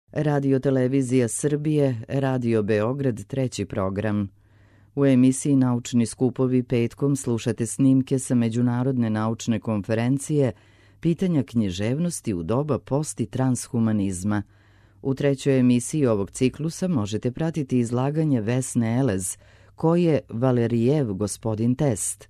Radio Televizija Srbije, Radio Beograd, treći program. U emisiji Naučni skupovi petkom slušate snimke sa Međunarodne naučne konferencije Pitanja književnosti u doba post- i transhumanizma. U trećoj emisiji ovog ciklusa možete pratiti izlaganje Vesne Elez, ko je Valerijev gospodin Test.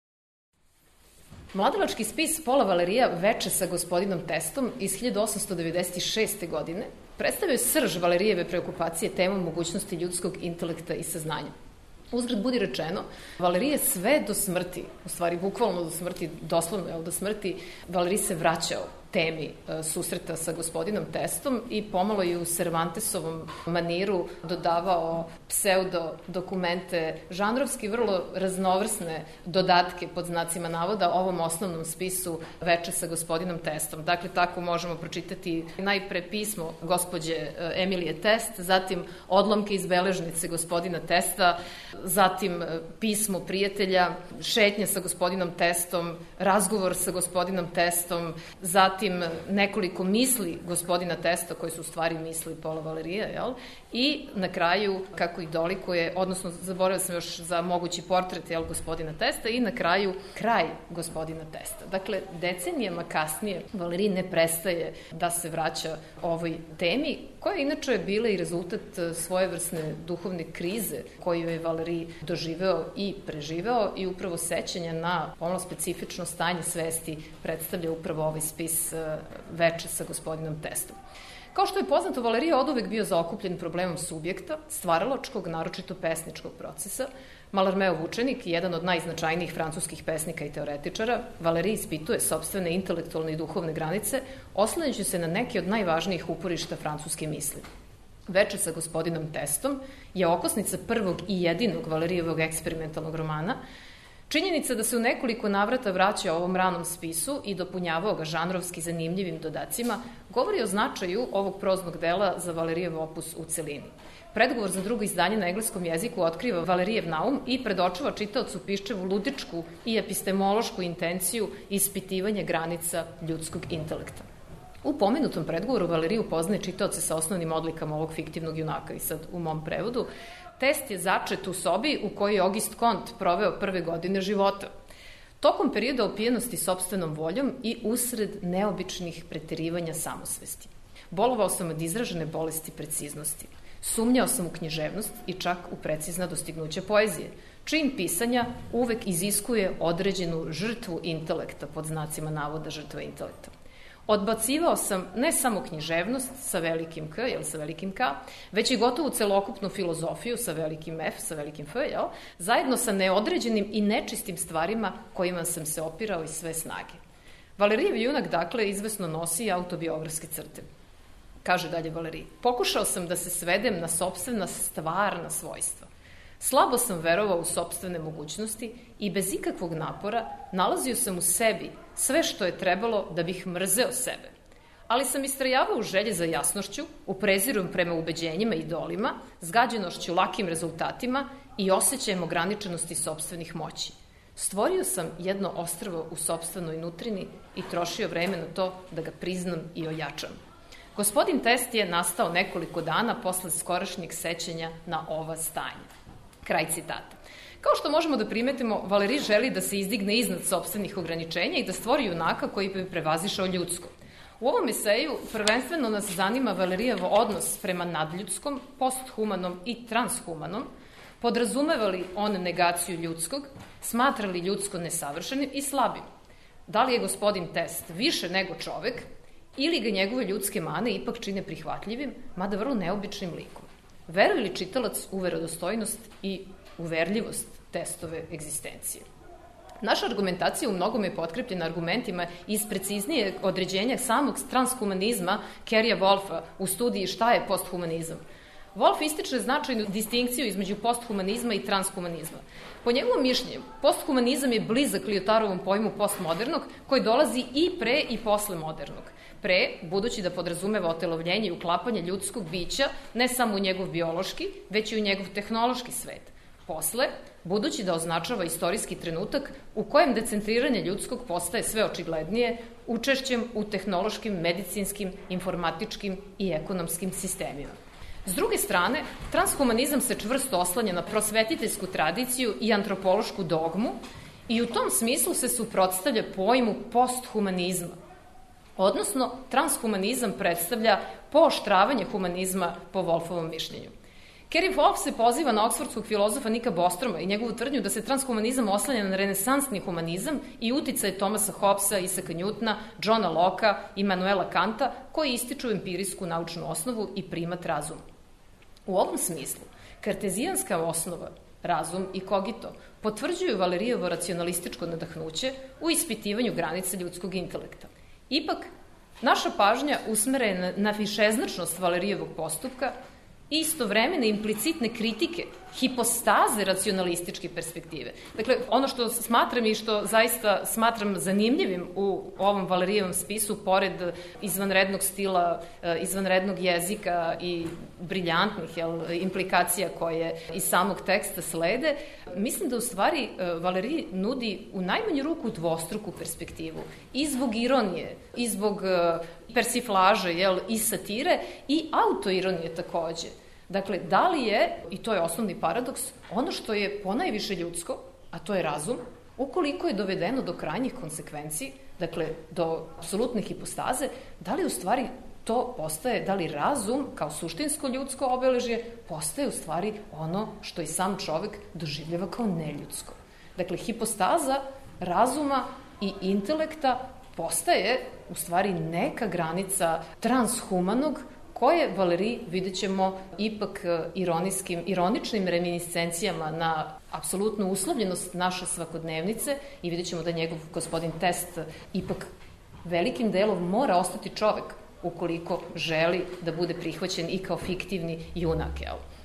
Mladalački spis Paula Valerija Veče sa gospodinom Testom iz 1896. godine predstavio je srž Valerijeve preokupacije temom mogućnosti ljudskog intelekta i saznanja. Uzgred budi rečeno, Valerije sve do smrti, u stvari bukvalno do smrti, doslovno do smrti, Valerij se vraćao temi susreta sa gospodinom Testom i pomalo je u Cervantesovom maniru dodavao pseudo dokumente, žanrovski vrlo raznovrsne dodatke pod znacima navoda ovom osnovnom spisu Veče sa gospodinom Testom. Dakle, tako možemo pročitati najpre pismo gospođe Emilije Test, zatim odlomke iz beležnice gospodina Testa, zatim pismo prijatelja, šetnje sa gospodinom Testom, razgovor sa gospodinom Testom, zatim nekoliko misli gospodina Testa, koje su u stvari misli Paula Valerija, jel? I na kraju, kako i dolikuje, odnosno zaboravila sam još za mogući portret, jel, gospodina Testa, i na kraju kraj gospodina Testa. Dakle, decenijama kasnije Valerij ne prestaje da se vraća ovoj temi, koja inače je bila i rezultat svojevrsne duhovne krize koju je Valerij doživeo i preživeo, i upravo sećanje na pomalo specifično stanje svesti predstavlja upravo ovaj spis Veče sa gospodinom Testom. Kao što je poznato, Valerij je oduvek bio zaokupljen problemom subjekta, stvaralačkog, naročito pesničkog procesa. Mallarmeov učenik, jedan od najznačajnijih francuskih pesnika i teoretičara, Valerij ispituje sopstvene intelektualne i duhovne granice, oslanjajući se na neke od najvažnijih uporišta francuske misli. Veče sa gospodinom Testom je okosnica prvog i jedinog Valerijevog eksperimentalnog romana. Činjenica da se u nekoliko navrata vraća ovom ranom spisu i dopunjavao ga žanrovski zanimljivim dodacima govori o značaju ovog proznog dela za Valerijev opus u celini. Predgovor za drugo izdanje na engleskom jeziku otkriva Valerijev naum i predočava čitaocu Piščevu ludičku i epistemološku intenciju ispitivanja granica ljudskog intelekta. U pomenutom predgovoru Valerij upoznaje čitaoce sa osnovnim odlikama ovog fiktivnog junaka, i sad u mom prevodu. Test je začet u sobi u kojoj je Auguste Comte proveo prve godine života. Tokom perioda opijenosti sopstvenom voljom i usred neobičnih preterivanja samosvesti. Bolovao sam od izražene bolesti preciznosti. Sumnjao sam u književnost i čak u precizna dostignuća poezije. Čin pisanja uvek iziskuje određenu žrtvu intelekta, pod znacima navoda žrtva intelekta. Odbacivao sam ne samo književnost sa velikim K, jel, sa velikim K, već i gotovu celokupnu filozofiju sa velikim F, sa velikim F, jel, zajedno sa neodređenim i nečistim stvarima kojima sam se opirao iz sve snage. Valerijev junak, dakle, izvesno nosi autobiografske crte. Kaže dalje Valerij, pokušao sam da se svedem na sopstvena stvarna svojstva. Slabo sam verovao u sopstvene mogućnosti i bez ikakvog napora nalazio sam u sebi sve što je trebalo da bih mrzeo sebe. Ali sam istrajavao u želji za jasnošću, u preziru prema ubeđenjima i idolima, zgađenošću lakim rezultatima i osjećajem ograničenosti sopstvenih moći. Stvorio sam jedno ostrvo u sopstvenoj nutrini i trošio vreme na to da ga priznam i ojačam. Gospodin Test je nastao nekoliko dana posle skorašnjeg sećanja na ova stanja. Kraj citata. Kao što možemo da primetimo, Valerij želi da se izdigne iznad sopstvenih ograničenja i da stvori junaka koji bi prevazišao ljudsko. U ovom eseju prvenstveno nas zanima Valerijev odnos prema nadljudskom, posthumanom i transhumanom, podrazumeva li on negaciju ljudskog, smatra li ljudsko nesavršenim i slabim. Da li je gospodin Test više nego čovek ili ga njegove ljudske mane ipak čine prihvatljivim, mada vrlo neobičnim likom. Veruje li čitalac u verodostojnost i uverljivost Testove egzistencije? Naša argumentacija u mnogome je potkrepljena argumentima iz preciznije određenja samog transhumanizma Kerrya Wolfa u studiji Šta je posthumanizam. Wolf ističe značajnu distinkciju između posthumanizma i transhumanizma. Po njegovom mišljenju, posthumanizam je blizak Lyotarovom pojmu postmodernog, koji dolazi i pre i posle modernog. Pre, budući da podrazumeva otelovljenje i uklapanje ljudskog bića ne samo u njegov biološki, već i u njegov tehnološki svet. posle, budući da označava istorijski trenutak u kojem decentriranje ljudskog postaje sve očiglednije učešćem u tehnološkim, medicinskim, informatičkim i ekonomskim sistemima. S druge strane, transhumanizam se čvrsto oslanja na prosvetiteljsku tradiciju i antropološku dogmu i u tom smislu se suprotstavlja pojmu posthumanizma, odnosno transhumanizam predstavlja pooštravanje humanizma po Wolfovom mišljenju. Kerry Wolf se poziva na oksfordskog filozofa Nika Bostroma i njegovu tvrdnju da se transhumanizam oslanja na renesansni humanizam i uticaje Thomasa Hobbesa, Isaaca Newtona, Johna Locke i Immanuela Kanta, koji ističu empirijsku naučnu osnovu i primat razuma. U ovom smislu, kartezijanska osnova, razum i kogito, potvrđuju Valerijevo racionalističko nadahnuće u ispitivanju granica ljudskog intelekta. Ipak, naša pažnja usmerena na višeznačnost Valerijevog postupka i istovremene implicitne kritike, hipostaze racionalističke perspektive. Dakle, ono što smatram i što zaista smatram zanimljivim u ovom Valerijevom spisu, pored izvanrednog stila, izvanrednog jezika i briljantnih implikacija koje iz samog teksta slede, mislim da u stvari Valerij nudi u najmanju ruku dvostruku perspektivu. I zbog ironije, i zbog persiflaže i satire, i autoironije takođe. Dakle, da li je, i to je osnovni paradoks, ono što je ponajviše ljudsko, a to je razum, ukoliko je dovedeno do krajnjih konsekvenciji, dakle, do apsolutne hipostaze, da li u stvari to postaje, da li razum kao suštinsko ljudsko obeležje postaje u stvari ono što i sam čovek doživljava kao neljudsko. Dakle, hipostaza razuma i intelekta postaje u stvari neka granica transhumanog koje Valerij, vidjet ćemo, ipak ironičnim reminiscencijama na apsolutnu uslovljenost naše svakodnevnice i vidjet ćemo da njegov gospodin Test ipak velikim delom mora ostati čovek ukoliko želi da bude prihvaćen i kao fiktivni junak,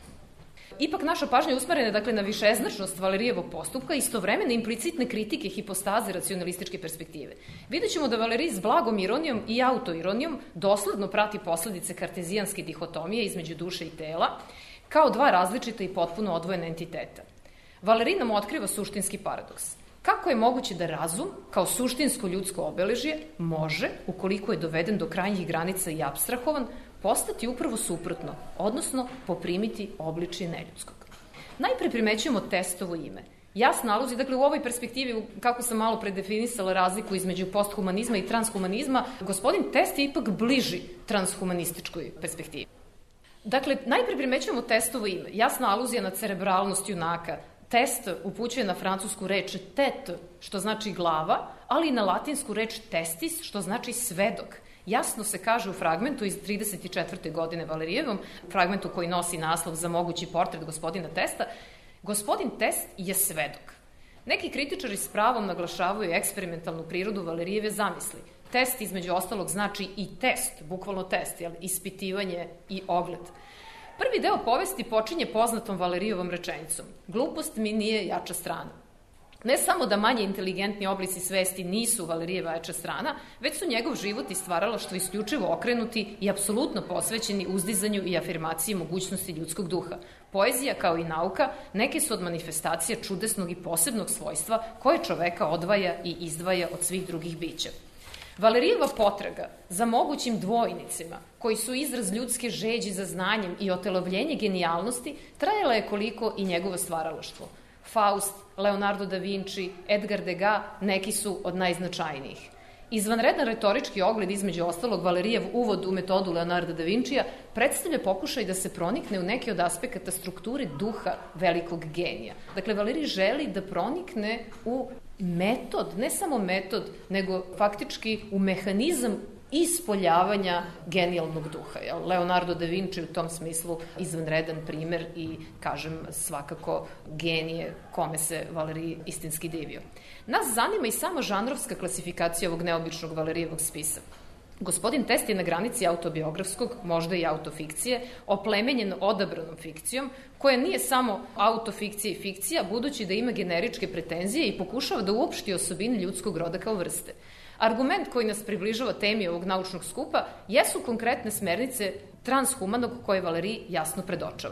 Ipak naša pažnja je usmerena dakle, na višeznačnost Valerijevog postupka i istovremene implicitne kritike hipostaze racionalističke perspektive. Vidjet ćemo da Valerij s blagom ironijom i autoironijom dosledno prati posledice kartezijanske dihotomije između duše i tela kao dva različita i potpuno odvojena entiteta. Valerij nam otkriva suštinski paradoks. Kako je moguće da razum, kao suštinsko ljudsko obeležje, može, ukoliko je doveden do krajnjih granica i apstrahovan, postati upravo suprotno, odnosno poprimiti obličje neljudskog. Najpre primećujemo Testovo ime. Jasna aluzija, dakle u ovoj perspektivi, kako sam malo predefinisala razliku između posthumanizma i transhumanizma, gospodin Test je ipak bliži transhumanističkoj perspektivi. Dakle, najpre primećujemo Testovo ime. Jasna aluzija na cerebralnost junaka. Test upućuje na francusku reč tête, što znači glava, ali i na latinsku reč testis, što znači svedok. Jasno se kaže u fragmentu iz 34. godine Valerijevom, fragmentu koji nosi naslov za mogući portret gospodina Testa, gospodin Test je svedok. Neki kritičari s pravom naglašavaju eksperimentalnu prirodu Valerijeve zamisli. Test, između ostalog, znači i test, bukvalno test, ispitivanje i ogled. Prvi deo povesti počinje poznatom Valerijevom rečenicom. Glupost mi nije jača strana. Ne samo da manje inteligentni oblici svesti nisu Valerijeva jača strana, već su njegov život i stvaralaštvo isključivo okrenuti i apsolutno posvećeni uzdizanju i afirmaciji mogućnosti ljudskog duha. Poezija, kao i nauka, neke su od manifestacija čudesnog i posebnog svojstva koje čoveka odvaja i izdvaja od svih drugih bića. Valerijeva potraga za mogućim dvojnicima, koji su izraz ljudske žeđi za znanjem i otelovljenje genijalnosti, trajala je koliko i njegovo stvaralaštvo. Faust, Leonardo da Vinci, Edgar Degas neki su od najznačajnijih. Izvanredan retorički ogled, između ostalog, Valerijev uvod u metodu Leonarda da Vincija predstavlja pokušaj da se pronikne u neke od aspekata strukture duha velikog genija. Dakle, Valerij želi da pronikne u metod, ne samo metod, nego faktički u mehanizam ispoljavanja genijalnog duha. Leonardo da Vinci u tom smislu izvanredan primer i, kažem, svakako genije kome se Valerij istinski divio. Nas zanima i sama žanrovska klasifikacija ovog neobičnog Valerijevog spisa. Gospodin Test je na granici autobiografskog, možda i autofikcije, oplemenjen odabranom fikcijom, koja nije samo autofikcija i fikcija, budući da ima generičke pretenzije i pokušava da uopšti osobine ljudskog roda kao vrste. Argument koji nas približava temi ovog naučnog skupa jesu konkretne smernice transhumanog koje Valerij jasno predočava.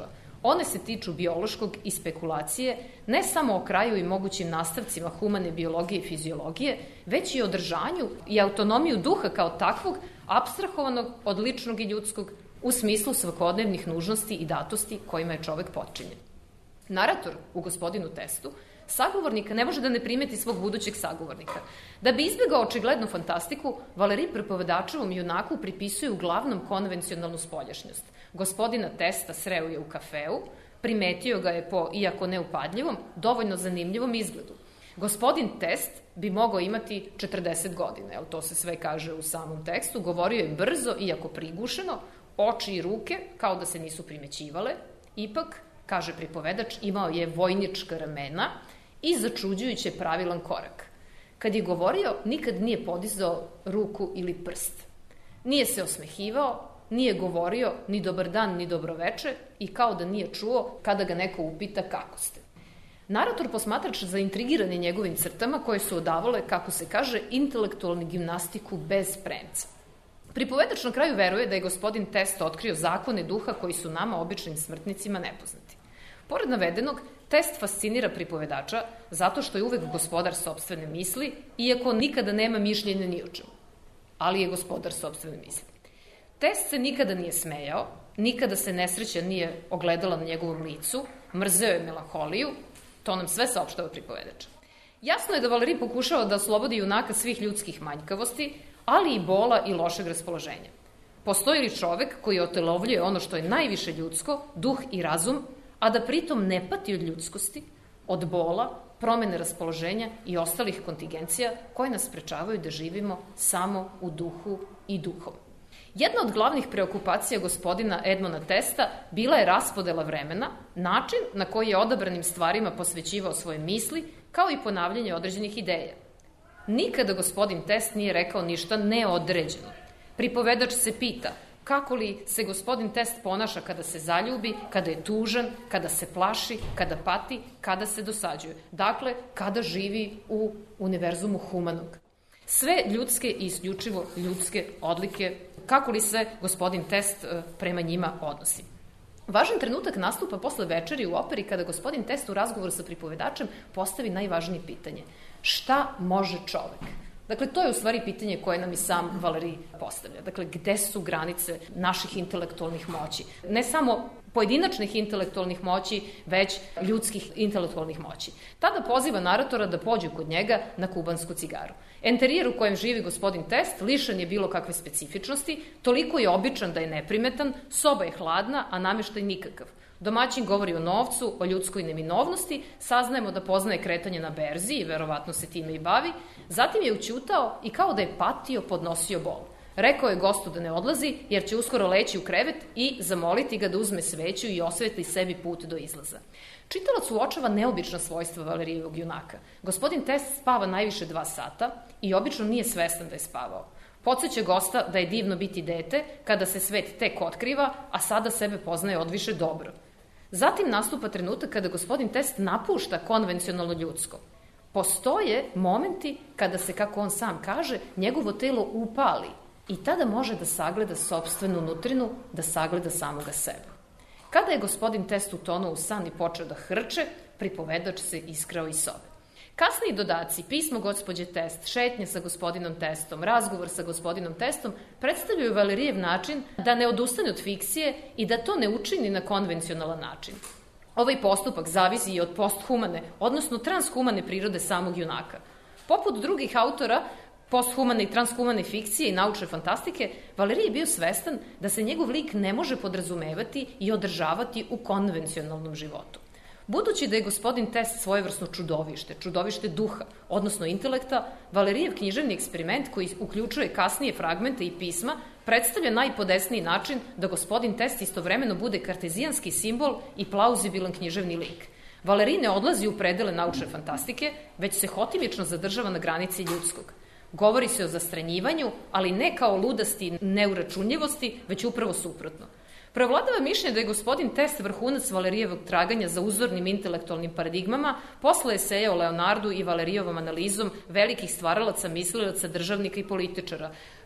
One se tiču biološkog i spekulacije, ne samo o kraju i mogućim nastavcima humane biologije i fiziologije, već i o održanju i autonomiju duha kao takvog, apstrahovanog od ličnog i ljudskog, u smislu svakodnevnih nužnosti i datosti kojima je čovek potčinjen. Narator u Gospodinu Testu sagovornika ne može da ne primeti svog budućeg sagovornika. Da bi izbjegao očiglednu fantastiku, Valerij pripovedačevom junaku pripisuje uglavnom konvencionalnu spoljašnjost. Gospodina Testa sreo je u kafeu, primetio ga je po, iako neupadljivom, dovoljno zanimljivom izgledu. Gospodin Test bi mogao imati 40 godina, to se sve kaže u samom tekstu, govorio je brzo, iako prigušeno, oči i ruke kao da se nisu primećivale, ipak, kaže pripovedač, imao je vojnička ramena i začuđujuće pravilan korak. Kad je govorio, nikad nije podizao ruku ili prst. Nije se osmehivao, nije govorio ni dobar dan, ni dobroveče i kao da nije čuo kada ga neko upita kako ste. Narator posmatrač zaintrigiran je njegovim crtama koje su odavale, kako se kaže, intelektualnu gimnastiku bez premca. Pripovedač na kraju veruje da je gospodin Test otkrio zakone duha koji su nama, običnim smrtnicima, nepoznati. Pored navedenog, Test fascinira pripovedača zato što je uvek gospodar sopstvene misli, iako nikada nema mišljenja ni o čemu. Ali je gospodar sopstvene misli. Test se nikada nije smejao, nikada se nesreća nije ogledala na njegovom licu, mrzeo je melanholiju, to nam sve saopštava pripovedač. Jasno je da Valerij pokušava da oslobodi junaka svih ljudskih manjkavosti, ali i bola i lošeg raspoloženja. Postoji li čovek koji otelovljuje ono što je najviše ljudsko, duh i razum, a da pritom ne pati od ljudskosti, od bola, promene raspoloženja i ostalih kontingencija koje nas sprečavaju da živimo samo u duhu i duhom. Jedna od glavnih preokupacija gospodina Edmona Testa bila je raspodela vremena, način na koji je odabranim stvarima posvećivao svoje misli, kao i ponavljanje određenih ideja. Nikada gospodin Test nije rekao ništa neodređeno. Pripovedač se pita kako li se gospodin Test ponaša kada se zaljubi, kada je tužan, kada se plaši, kada pati, kada se dosađuje. Dakle, kada živi u univerzumu humanog. Sve ljudske i isključivo ljudske odlike, kako li se gospodin Test prema njima odnosi. Važan trenutak nastupa posle večeri u operi kada gospodin Test u razgovoru sa pripovedačem postavi najvažnije pitanje. Šta može čovek? Dakle, to je u stvari pitanje koje nam i sam Valerij postavlja. Dakle, gde su granice naših intelektualnih moći? Ne samo pojedinačnih intelektualnih moći, već ljudskih intelektualnih moći. Tada poziva naratora da pođe kod njega na kubansku cigaru. Enterijer u kojem živi gospodin Test lišen je bilo kakve specifičnosti, toliko je običan da je neprimetan, soba je hladna, a nameštaj nikakav. Domaćin govori o novcu, o ljudskoj neminovnosti, saznajemo da poznaje kretanje na berzi i verovatno se time i bavi, zatim je ućutao i kao da je patio podnosio bol. Rekao je gostu da ne odlazi jer će uskoro leći u krevet i zamoliti ga da uzme sveću i osvetli sebi put do izlaza. Čitalac uočava neobična svojstva Valerijevog junaka. Gospodin Test spava najviše 2 sata i obično nije svestan da je spavao. Podseća gosta da je divno biti dete kada se svet tek otkriva, a sada sebe poznaje odviše dobro. Zatim nastupa trenutak kada gospodin Test napušta konvencionalno ljudsko. Postoje momenti kada se, kako on sam kaže, njegovo telo upali i tada može da sagleda sopstvenu nutrinu, da sagleda samoga sebe. Kada je gospodin Test utonuo u san i počeo da hrče, pripovedač se iskrao iz sobe. Kasniji dodaci, pismo gospođe Test, šetnje sa gospodinom Testom, razgovor sa gospodinom Testom predstavljaju Valerijev način da ne odustane od fikcije i da to ne učini na konvencionalan način. Ovaj postupak zavisi i od posthumane, odnosno transhumane prirode samog junaka. Poput drugih autora posthumane i transhumane fikcije i naučne fantastike, Valerij je bio svestan da se njegov lik ne može podrazumevati i održavati u konvencionalnom životu. Budući da je gospodin Test svojevrsno čudovište duha, odnosno intelekta, Valerijev književni eksperiment koji uključuje kasnije fragmente i pisma predstavlja najpodesniji način da gospodin Test istovremeno bude kartezijanski simbol i plauzibilan književni lik. Valerij ne odlazi u predele naučne fantastike, već se hotimično zadržava na granici ljudskog. Govori se o zastranjivanju, ali ne kao ludasti i neuračunljivosti, već upravo suprotno. Preovladava mišljenje da je gospodin Test vrhunac Valerijevog traganja za uzornim intelektualnim paradigmama posle eseja o Leonardu i Valerijevom analizom velikih stvaralaca, mislilaca, državnika i političara.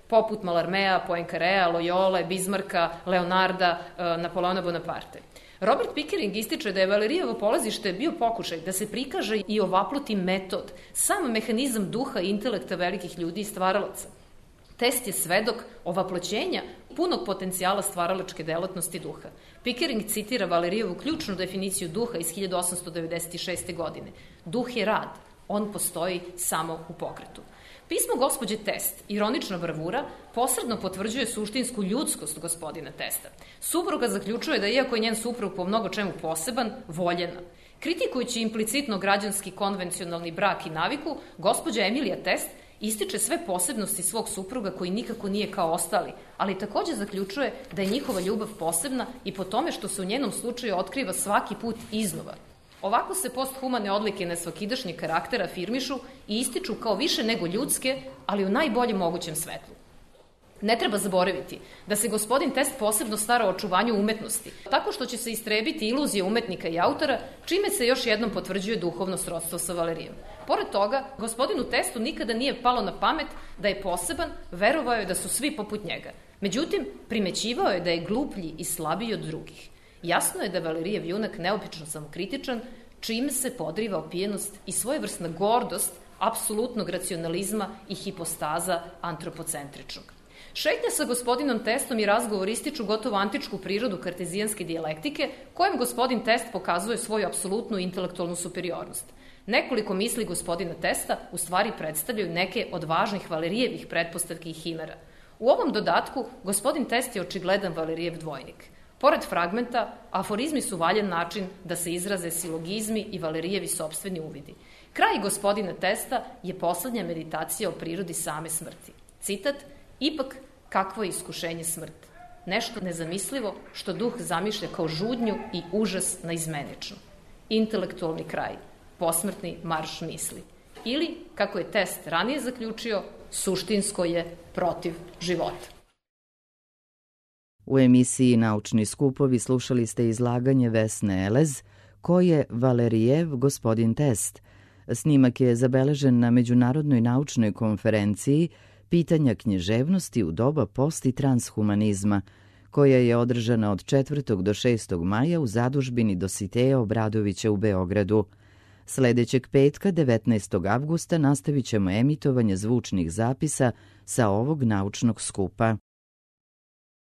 poput Mallarmea, Poincarea, Loyole, Bismarcka, Leonarda, Napoleona Bonaparte. Robert Pickering ističe da je Valerijevo polazište bio pokušaj da se prikaže i ovaploti metod, sam mehanizam duha i intelekta velikih ljudi i stvaralaca. Test je svedok ovaploćenja punog potencijala stvaralačke delatnosti duha. Pickering citira Valerijevu ključnu definiciju duha iz 1896. godine. Duh je rad, on postoji samo u pokretu. Pismo gospođe Test, ironična bravura, posredno potvrđuje suštinsku ljudskost gospodina Testa. Supruga zaključuje da iako je njen suprug po mnogo čemu poseban, voljena. Kritikujući implicitno građanski konvencionalni brak i naviku, gospođa Emilija Test ističe sve posebnosti svog supruga koji nikako nije kao ostali, ali takođe zaključuje da je njihova ljubav posebna i po tome što se u njenom slučaju otkriva svaki put iznova. Ovako se posthumane odlike nesvakidašnjeg karaktera afirmišu i ističu kao više nego ljudske, ali u najboljem mogućem svetlu. Ne treba zaboraviti da se gospodin Test posebno stara o očuvanju umetnosti, tako što će se istrebiti iluzije umetnika i autora, čime se još jednom potvrđuje duhovno srodstvo sa Valerijem. Pored toga, gospodinu Testu nikada nije palo na pamet da je poseban, verovao je da su svi poput njega. Međutim, primećivao je da je gluplji i slabiji od drugih. Jasno je da Valerijev junak neobično samokritičan, čime se podriva opijenost i svojevrsna gordost apsolutnog racionalizma i hipostaza antropocentričnog. Šetnja sa gospodinom Testom i razgovor ističu gotovo antičku prirodu kartezijanske dijalektike, kojem gospodin Test pokazuje svoju apsolutnu intelektualnu superiornost. Nekoliko misli gospodina Testa u stvari predstavljaju neke od važnih Valerijevih pretpostavki i himera. U ovom dodatku gospodin Test je očigledan Valerijev dvojnik. Pored fragmenta, aforizmi su valjan način da se izraze silogizmi i Valerijevi sopstveni uvidi. Kraj gospodina Testa je poslednja meditacija o prirodi same smrti. Citat: "Ipak, kakvo je iskušenje smrt? Nešto nezamislivo što duh zamišlja kao žudnju i užas naizmenično. Intelektualni kraj, posmrtni marš misli." Ili, kako je Test ranije zaključio, suštinsko je protiv života. U emisiji Naučni skupovi slušali ste izlaganje Vesne Elez, Ko je Valerijev gospodin Test? Snimak je zabeležen na Međunarodnoj naučnoj konferenciji Pitanja književnosti u doba post- i transhumanizma, koja je održana od 4. do 6. maja u zadužbini Dositeja Obradovića u Beogradu. Sledećeg petka, 19. avgusta, nastavit ćemo emitovanje zvučnih zapisa sa ovog naučnog skupa.